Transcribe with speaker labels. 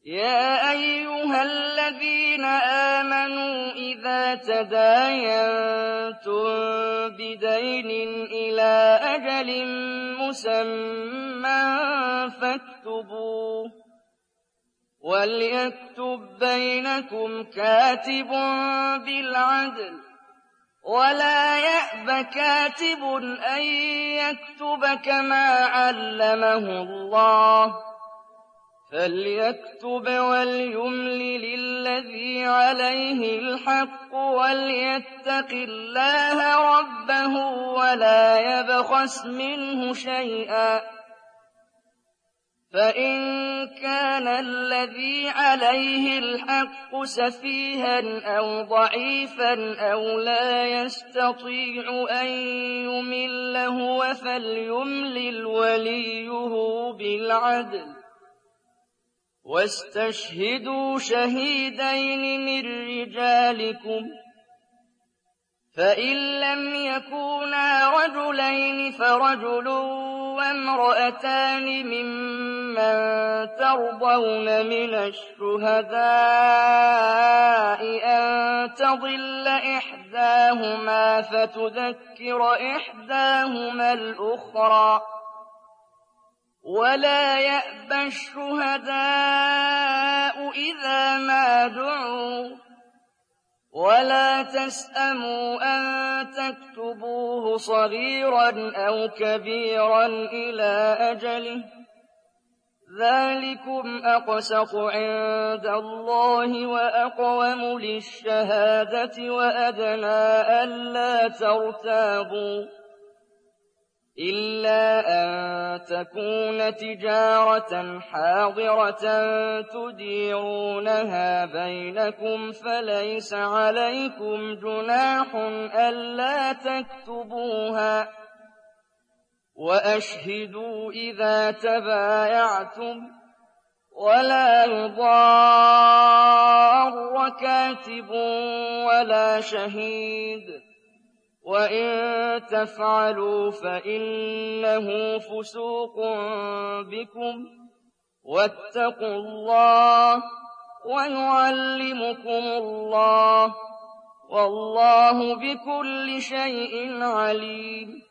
Speaker 1: يَا أَيُّهَا الَّذِينَ آمَنُوا إِذَا تَدَايَنتُم بِدَيْنٍ إِلَىٰ أَجَلٍ مُّسَمًّى فَاكْتُبُوهُ ۚ وَلْيَكْتُب بَّيْنَكُمْ كَاتِبٌ بِالْعَدْلِ ۚ وَلَا يَأْبَ كَاتِبٌ أَن يَكْتُبَ كَمَا عَلَّمَهُ اللَّهُ ۚ فَلْيَكْتُبْ وَلْيُمْلِلِ الَّذِي عَلَيْهِ الْحَقُّ وَلْيَتَّقِ اللَّهَ رَبَّهُ وَلَا يَبْخَسْ مِنْهُ شَيْئًا ۚ فَإِن كَانَ الَّذِي عَلَيْهِ الْحَقُّ سَفِيهًا أَوْ ضَعِيفًا أَوْ لَا يَسْتَطِيعُ أَن يُمِلَّ هُوَ فَلْيُمْلِلْ وَلِيُّهُ بِالْعَدْلِ ۚ وَاسْتَشْهِدُوا شَهِيدَيْنِ مِن رِّجَالِكُمْ ۖ فَإِن لَّمْ يَكُونَا رَجُلَيْنِ فَرَجُلٌ وَامْرَأَتَانِ مِمَّن تَرْضَوْنَ مِنَ الشُّهَدَاءِ أَن تَضِلَّ إِحْدَاهُمَا فَتُذَكِّرَ إِحْدَاهُمَا الْأُخْرَىٰ ۚ وَلَا يَأْبَ الشُّهَدَاءُ إِذَا مَا دُعُوا ۚ وَلَا تَسْأَمُوا أَن تَكْتُبُوهُ صَغِيرًا أَوْ كَبِيرًا إِلَىٰ أَجَلِهِ ۚ ذَٰلِكُمْ أَقْسَطُ عِندَ اللَّهِ وَأَقْوَمُ لِلشَّهَادَةِ وَأَدْنَىٰ أَلَّا تَرْتَابُوا ۖ إِلَّا أَن تَكُونَ تِجَارَةً حَاضِرَةً تُدِيرُونَهَا بَيْنَكُمْ فَلَيْسَ عَلَيْكُمْ جُنَاحٌ أَلَّا تَكْتُبُوهَا ۗ وَأَشْهِدُوا إِذَا تَبَايَعْتُمْ ۚ وَلَا يُضَارَّ كَاتِبٌ وَلَا شَهِيدٌ ۚ وَإِن تَفْعَلُوا فَإِنَّهُ فُسُوقٌ بِكُمْ ۗ وَاتَّقُوا اللَّهَ وَيُعَلِّمُكُمُ اللَّهُ ۗ وَاللَّهُ بِكُلِّ شَيْءٍ عَلِيمٌ.